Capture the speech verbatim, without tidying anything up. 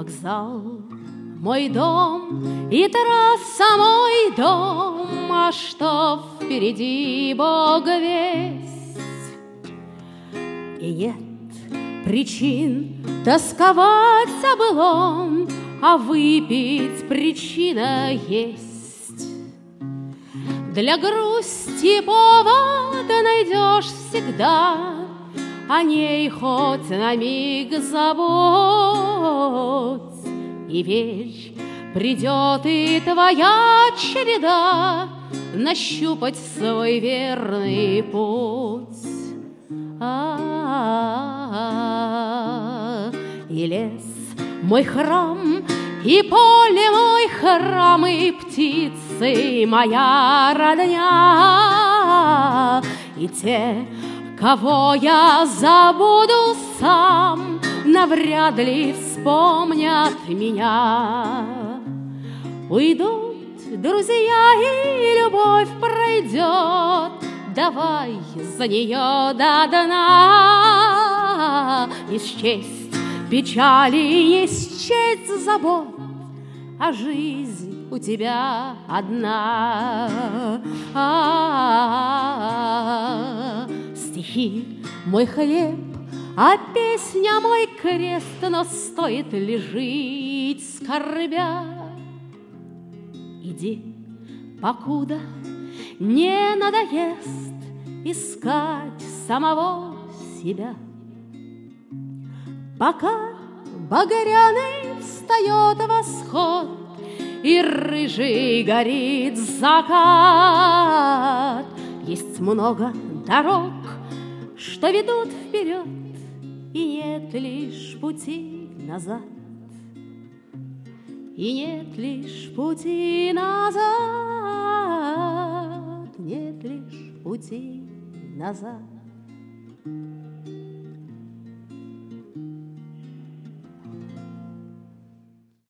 Вокзал мой дом и трасса мой дом, а что впереди, Бог весть. И нет причин тосковать о былом, а выпить причина есть. Для грусти повод найдешь всегда, о ней хоть на миг забудь. И верь, придет и твоя череда нащупать свой верный путь. А-а-а, и лес мой храм, и поле мой храм, и птицы моя родня, и те, кого я забуду сам, навряд ли вспомнят меня. Уйдут друзья, и любовь пройдет, давай за нее до дна. Исчесть печали, не исчесть забот, а жизнь у тебя одна. А-а-а, стихи мой хлеб, а песня мой крест, но стоит ли жить скорбя? Иди, покуда не надоест искать самого себя. Пока багряный встает восход и рыжий горит закат, есть много дорог, что ведут вперед, и нет лишь пути назад. И нет лишь пути назад, нет лишь пути назад.